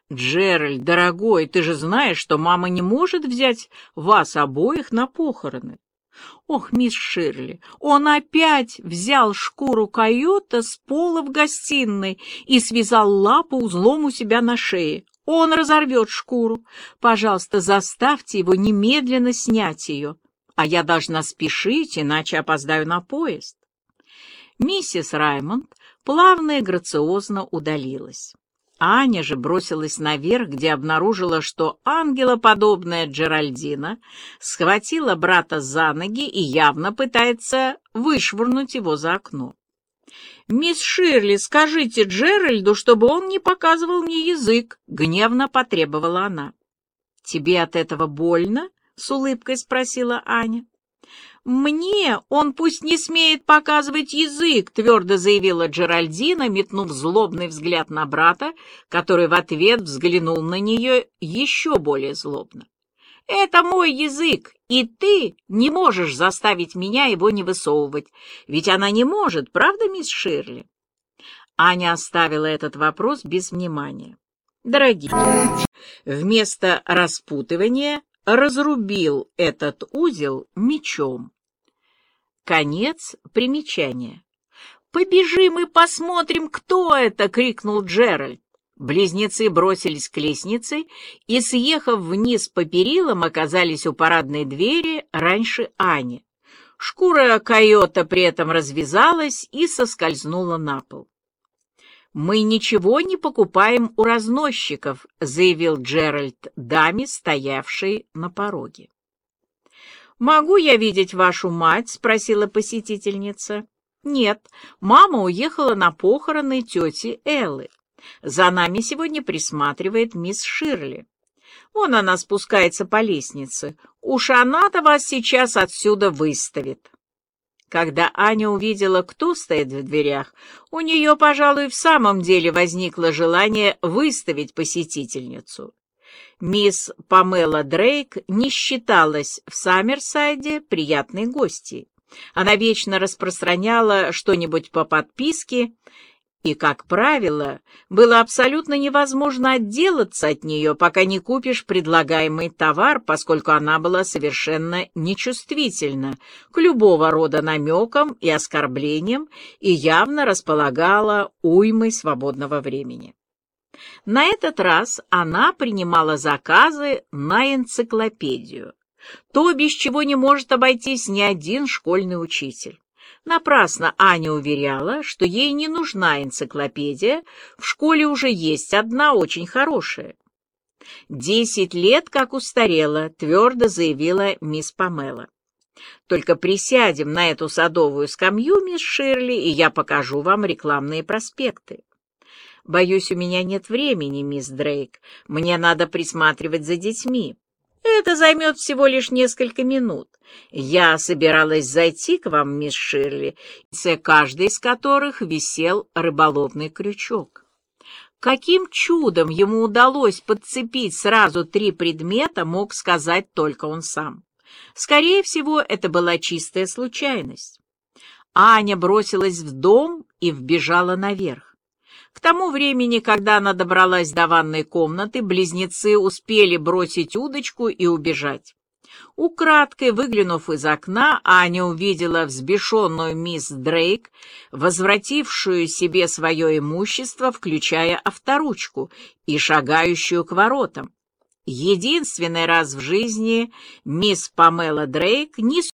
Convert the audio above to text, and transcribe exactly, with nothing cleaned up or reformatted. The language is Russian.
Джеральд, дорогой, ты же знаешь, что мама не может взять вас обоих на похороны. Ох, мисс Ширли, он опять взял шкуру койота с пола в гостиной и связал лапу узлом у себя на шее. Он разорвет шкуру. Пожалуйста, заставьте его немедленно снять ее. А я должна спешить, иначе опоздаю на поезд. Миссис Раймонд плавно и грациозно удалилась. Аня же бросилась наверх, где обнаружила, что ангелоподобная Джеральдина схватила брата за ноги и явно пытается вышвырнуть его за окно. «Мисс Ширли, скажите Джеральду, чтобы он не показывал мне язык», — гневно потребовала она. «Тебе от этого больно?» — с улыбкой спросила Аня. «Мне он пусть не смеет показывать язык», — твердо заявила Джеральдина, метнув злобный взгляд на брата, который в ответ взглянул на нее еще более злобно. «Это мой язык, и ты не можешь заставить меня его не высовывать, ведь она не может, правда, мисс Ширли?» Аня оставила этот вопрос без внимания. «Дорогие, вместо распутывания разрубил этот узел мечом». Конец примечания. «Побежим и посмотрим, кто это!» — крикнул Джеральд. Близнецы бросились к лестнице и, съехав вниз по перилам, оказались у парадной двери раньше Ани. Шкура койота при этом развязалась и соскользнула на пол. «Мы ничего не покупаем у разносчиков», — заявил Джеральд даме, стоявшей на пороге. «Могу я видеть вашу мать?» — спросила посетительница. «Нет, мама уехала на похороны тети Эллы. За нами сегодня присматривает мисс Ширли. Вон она спускается по лестнице. Уж она-то вас сейчас отсюда выставит». Когда Аня увидела, кто стоит в дверях, у нее, пожалуй, в самом деле возникло желание выставить посетительницу. Мисс Памела Дрейк не считалась в Саммерсайде приятной гостьей. Она вечно распространяла что-нибудь по подписке, и, как правило, было абсолютно невозможно отделаться от нее, пока не купишь предлагаемый товар, поскольку она была совершенно нечувствительна к любого рода намекам и оскорблениям и явно располагала уймой свободного времени. На этот раз она принимала заказы на энциклопедию, то, без чего не может обойтись ни один школьный учитель. Напрасно Аня уверяла, что ей не нужна энциклопедия, в школе уже есть одна очень хорошая. «Десять лет как устарела», — твердо заявила мисс Памела. «Только присядем на эту садовую скамью, мисс Ширли, и я покажу вам рекламные проспекты». «Боюсь, у меня нет времени, мисс Дрейк. Мне надо присматривать за детьми. Это займет всего лишь несколько минут. Я собиралась зайти к вам, мисс Ширли, в каждой из которых висел рыболовный крючок». Каким чудом ему удалось подцепить сразу три предмета, мог сказать только он сам. Скорее всего, это была чистая случайность. Аня бросилась в дом и вбежала наверх. К тому времени, когда она добралась до ванной комнаты, близнецы успели бросить удочку и убежать. Украдкой выглянув из окна, Аня увидела взбешенную мисс Дрейк, возвратившую себе свое имущество, включая авторучку, и шагающую к воротам. Единственный раз в жизни мисс Памела Дрейк не